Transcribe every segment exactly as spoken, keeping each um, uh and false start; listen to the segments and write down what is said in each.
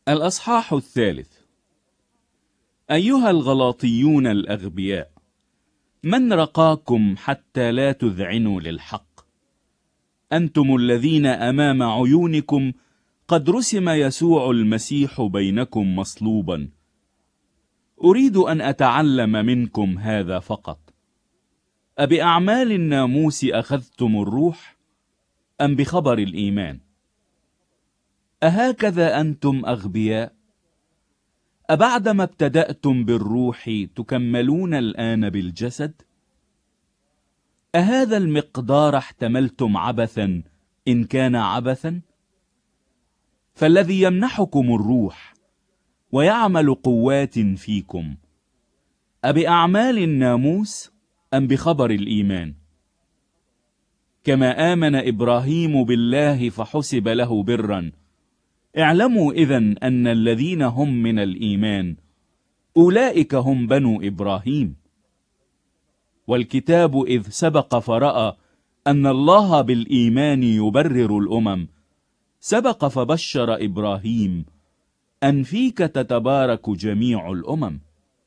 الأصحاح الثالث. أيها الغلاطيون الأغبياء، من رقاكم حتى لا تذعنوا للحق؟ أنتم الذين أمام عيونكم قد رسم يسوع المسيح بينكم مصلوبا. أريد أن أتعلم منكم هذا فقط: أبأعمال الناموس أخذتم الروح أم بخبر الإيمان؟ أهكذا أنتم أغبياء؟ أبعدما ابتدأتم بالروح تكملون الآن بالجسد؟ أهذا المقدار احتملتم عبثا إن كان عبثا؟ فالذي يمنحكم الروح ويعمل قوات فيكم أبأعمال الناموس أم بخبر الإيمان؟ كما آمن إبراهيم بالله فحسب له برا، اعلموا إذن أن الذين هم من الإيمان أولئك هم بنو إبراهيم. والكتاب إذ سبق فرأى أن الله بالإيمان يبرر الأمم، سبق فبشر إبراهيم أن فيك تتبارك جميع الأمم.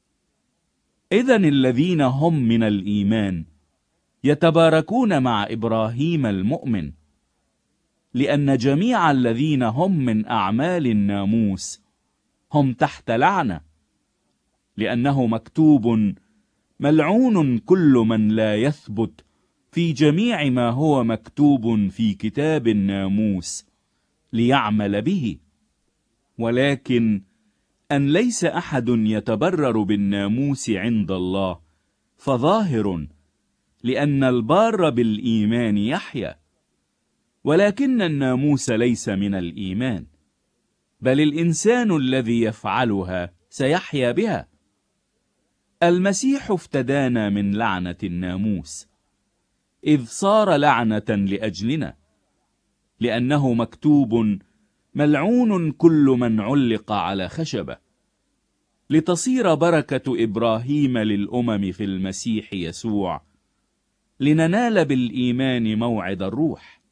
إذن الذين هم من الإيمان يتباركون مع إبراهيم المؤمن، لأن جميع الذين هم من أعمال الناموس هم تحت لعنة، لأنه مكتوب: ملعون كل من لا يثبت في جميع ما هو مكتوب في كتاب الناموس ليعمل به. ولكن أن ليس أحد يتبرر بالناموس عند الله فظاهر، لأن البار بالإيمان يحيى. ولكن الناموس ليس من الإيمان، بل الإنسان الذي يفعلها سيحيا بها. المسيح افتدانا من لعنة الناموس، إذ صار لعنة لأجلنا، لأنه مكتوب: ملعون كل من علق على خشبة، لتصير بركة إبراهيم للأمم في المسيح يسوع، لننال بالإيمان موعد الروح.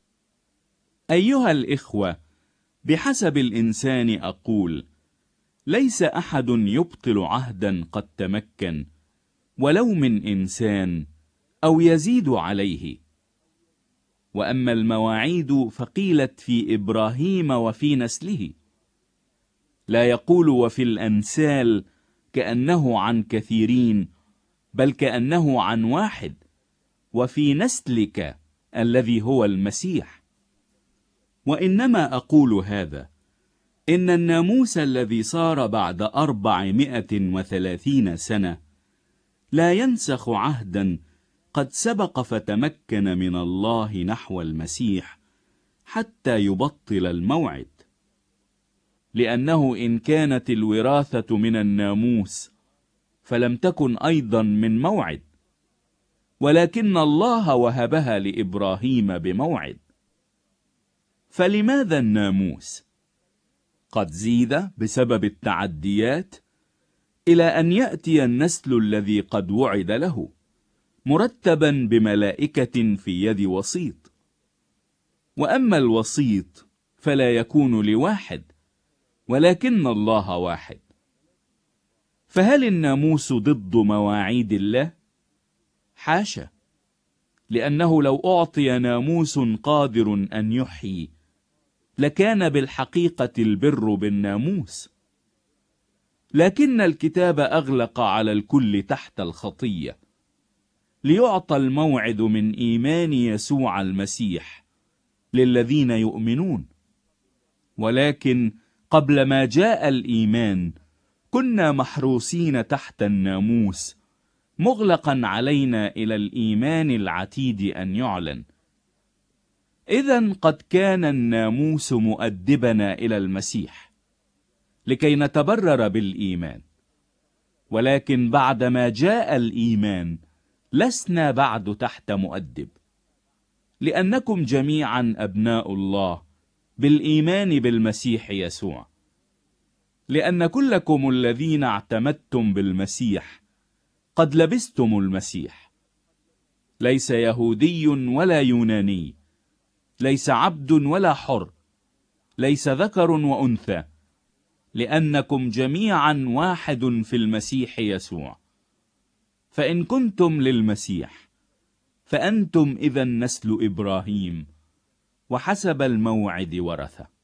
أيها الإخوة، بحسب الإنسان أقول: ليس أحد يبطل عهدا قد تمكن، ولو من إنسان أو يزيد عليه. وأما المواعيد فقيلت في إبراهيم وفي نسله، لا يقول وفي الأنسال كأنه عن كثيرين، بل كأنه عن واحد: وفي نسلك الذي هو المسيح. وإنما أقول هذا: إن الناموس الذي صار بعد أربعمائة وثلاثين سنة لا ينسخ عهدا قد سبق فتمكن من الله نحو المسيح حتى يبطل الموعد. لأنه إن كانت الوراثة من الناموس فلم تكن أيضا من موعد، ولكن الله وهبها لإبراهيم بموعد. فلماذا الناموس؟ قد زيد بسبب التعديات إلى أن يأتي النسل الذي قد وعد له، مرتبا بملائكة في يد وسيط. وأما الوسيط فلا يكون لواحد، ولكن الله واحد. فهل الناموس ضد مواعيد الله؟ حاشا، لأنه لو أعطي ناموس قادر أن يحيي لكان بالحقيقة البر بالناموس. لكن الكتاب أغلق على الكل تحت الخطية، ليعطى الموعد من إيمان يسوع المسيح للذين يؤمنون. ولكن قبل ما جاء الإيمان كنا محروسين تحت الناموس، مغلقا علينا إلى الإيمان العتيد أن يعلن. إذن قد كان الناموس مؤدبنا إلى المسيح لكي نتبرر بالإيمان. ولكن بعدما جاء الإيمان لسنا بعد تحت مؤدب، لأنكم جميعا أبناء الله بالإيمان بالمسيح يسوع. لأن كلكم الذين اعتمدتم بالمسيح قد لبستم المسيح. ليس يهودي ولا يوناني، ليس عبد ولا حر، ليس ذكر وأنثى، لأنكم جميعا واحد في المسيح يسوع. فإن كنتم للمسيح فأنتم إذن نسل إبراهيم وحسب الموعد ورثة.